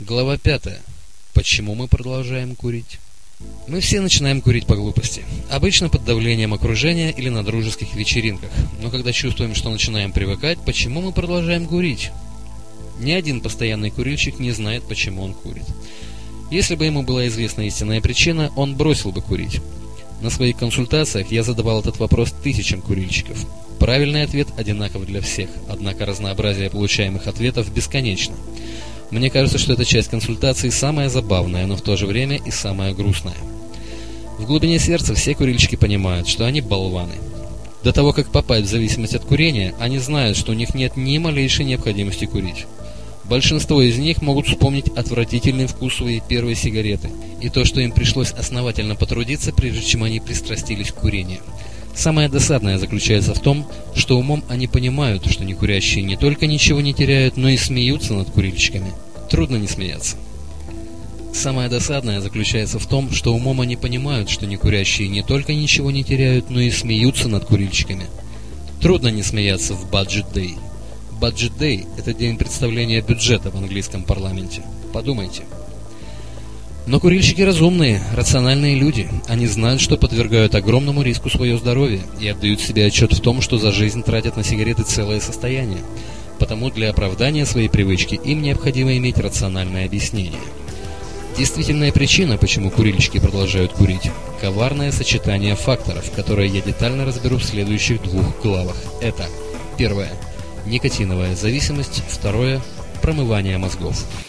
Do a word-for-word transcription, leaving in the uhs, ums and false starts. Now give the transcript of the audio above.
Глава пятая. Почему мы продолжаем курить? Мы все начинаем курить по глупости. Обычно под давлением окружения или на дружеских вечеринках. Но когда чувствуем, что начинаем привыкать, почему мы продолжаем курить? Ни один постоянный курильщик не знает, почему он курит. Если бы ему была известна истинная причина, он бросил бы курить. На своих консультациях я задавал этот вопрос тысячам курильщиков. Правильный ответ одинаков для всех, однако разнообразие получаемых ответов бесконечно. Мне кажется, что эта часть консультации самая забавная, но в то же время и самая грустная. В глубине сердца все курильщики понимают, что они болваны. До того, как попасть в зависимость от курения, они знают, что у них нет ни малейшей необходимости курить. Большинство из них могут вспомнить отвратительный вкус своей первой сигареты и то, что им пришлось основательно потрудиться, прежде чем они пристрастились к курению. Самое досадное заключается в том, что умом они понимают, что некурящие не только ничего не теряют, но и смеются над курильщиками. Трудно не смеяться. Самое досадное заключается в том, что умом они понимают, что некурящие не только ничего не теряют, но и смеются над курильщиками. Трудно не смеяться в Budget Day. Budget Day – это день представления бюджета в английском парламенте. Подумайте. Но курильщики разумные, рациональные люди. Они знают, что подвергают огромному риску свое здоровье и отдают себе отчет в том, что за жизнь тратят на сигареты целое состояние. Потому для оправдания своей привычки им необходимо иметь рациональное объяснение. Действительная причина, почему курильщики продолжают курить – коварное сочетание факторов, которые я детально разберу в следующих двух главах. Это: первое – никотиновая зависимость, второе – промывание мозгов.